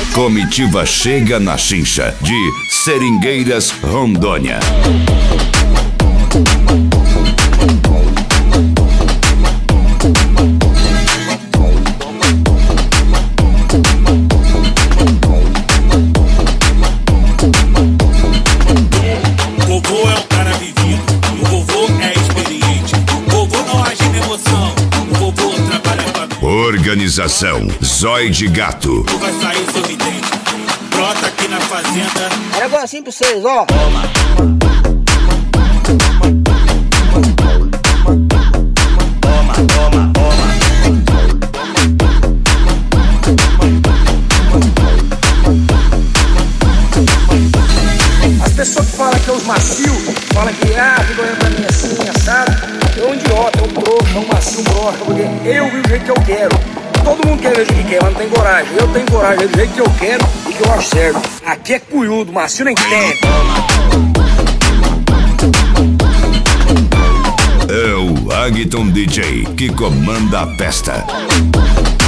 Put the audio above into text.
Comitiva chega na Chincha de Seringueiras, Rondônia. Organização Zóio de Gato. Tu vai sair sorridente. Brota aqui na fazenda. É negocinho pra vocês, ó. Toma, toma, toma. As pessoas que falam que é os macios, falam que fica olhando pra mim assim, assado. É um idiota, é um trouxa, é um macio, um broxa, porque eu vivo do jeito que eu quero. Todo mundo quer ver o jeito que quer, mas não tem coragem. Eu tenho coragem, do jeito que eu quero e que eu acho certo. Aqui é cunhudo, macio nem tem. É o Agton DJ que comanda a festa.